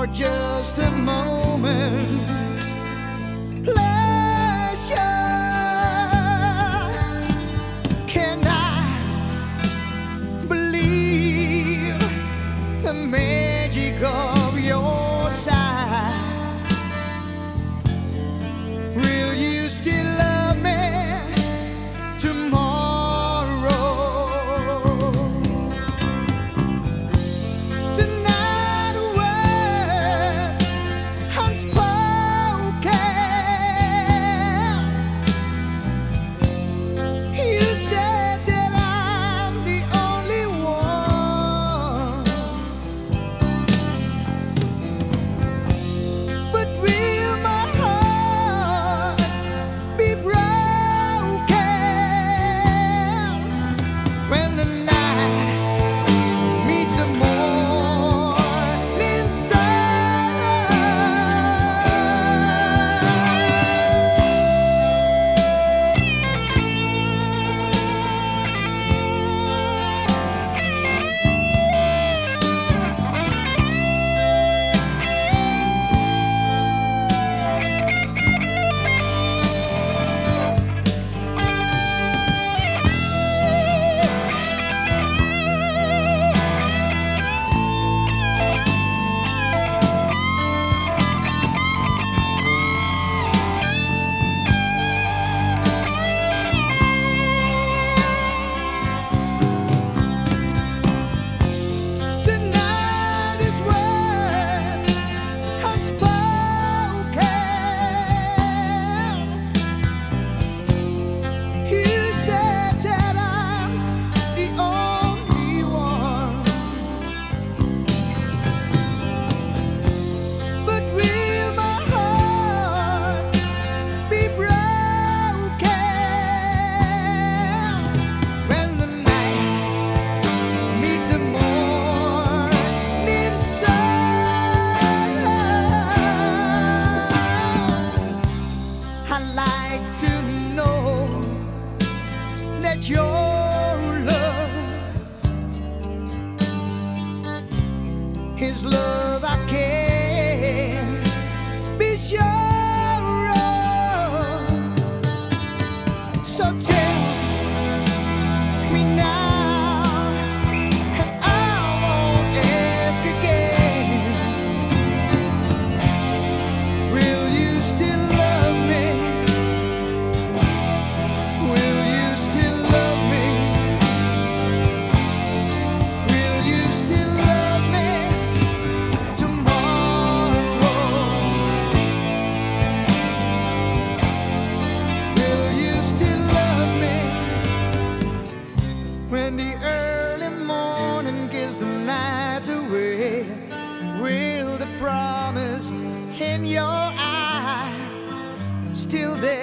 just a moment's pleasure. Can I believe the magic of your sigh? Will you still love me tomorrow? Tonight words unspoken. You said that I'm the only one, but will my heart be broken when the night meets the morning sun? Tonight is words unspoken. You said that I'm the only one, but will my heart be broken when the night meets the morning sun? I'd like to know that your love is love I can be sure of. So tell me now, and I won't ask again. Will you still love me? Will you still love me? Will you still love me tomorrow? Will you still love me when the early morning gives the night away? Will the promise in your eye still there?